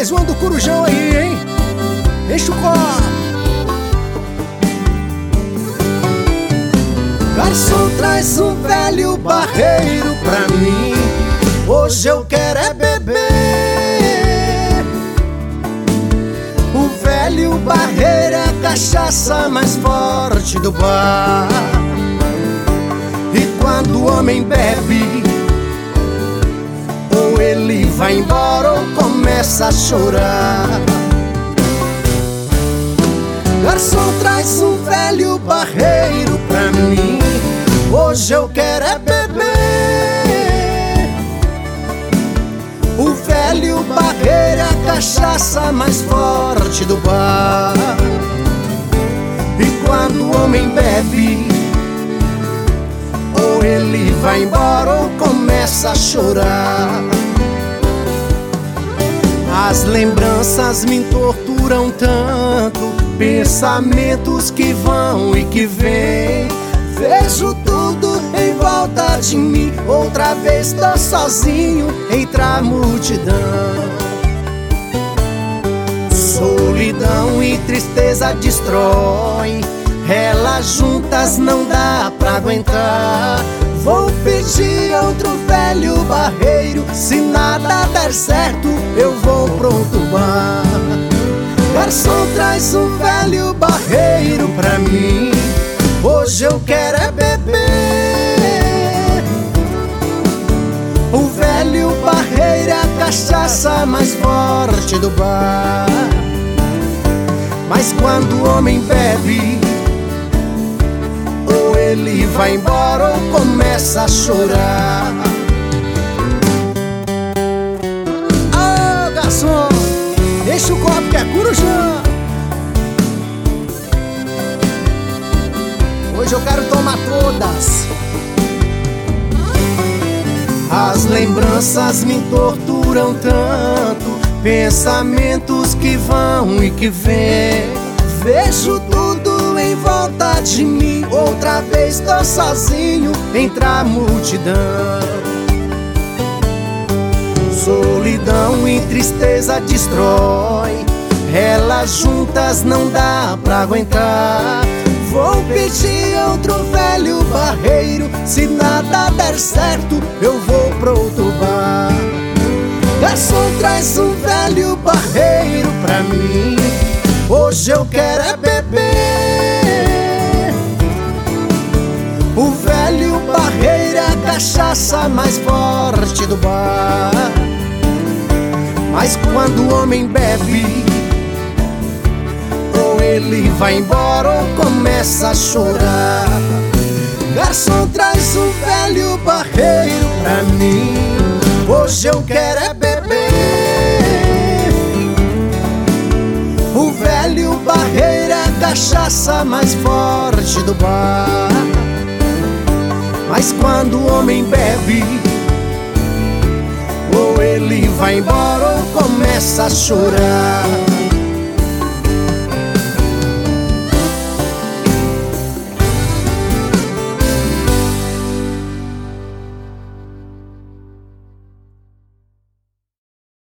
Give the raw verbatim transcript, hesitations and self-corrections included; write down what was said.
mais uma do Corujão aí, hein? Enche o copo. Garçom, traz um velho barreiro pra mim. Hoje eu quero é beber. O velho barreiro é a cachaça mais forte do bar. E quando o homem bebe, ou ele vai embora ou começa a chorar. Garçom, traz um velho barreiro pra mim. Hoje eu quero é beber. O velho barreiro é a cachaça mais forte do bar. E quando o homem bebe, ou ele vai embora ou começa a chorar. As lembranças me torturam tanto, pensamentos que vão e que vêm. Vejo tudo em volta de mim, outra vez tô sozinho entre a multidão. Solidão e tristeza destrói, elas juntas não dá pra aguentar. Vou pedir outro velho barreiro, se nada der certo eu vou pro outro bar. Garçom, traz um velho barreiro pra mim. Hoje eu quero é beber. O velho barreiro é a cachaça mais forte do bar. Mas quando o homem bebe, ou ele vai embora ou começa a chorar. Ah, garçom, enche o copo que é Corujão. Hoje eu quero tomar todas. As lembranças me torturam tanto, pensamentos que vão e que vêm. Vejo tudo em volta de mim, outra vez tô sozinho entre a multidão. Solidão e tristeza destrói, elas juntas não dá pra aguentar. Vou pedir outro velho barreiro, se nada der certo eu vou pro outro bar. Garçom, traz um velho barreiro pra mim. Hoje eu quero é beber. O velho barreiro é a cachaça mais forte do bar. Mas quando o homem bebe, ou ele vai embora ou começa a chorar. Garçom, traz um velho barreiro pra mim. Hoje eu quero é beber. O velho barreiro é a cachaça mais forte do bar. Mas quando o homem bebe, ou ele vai embora ou começa a chorar.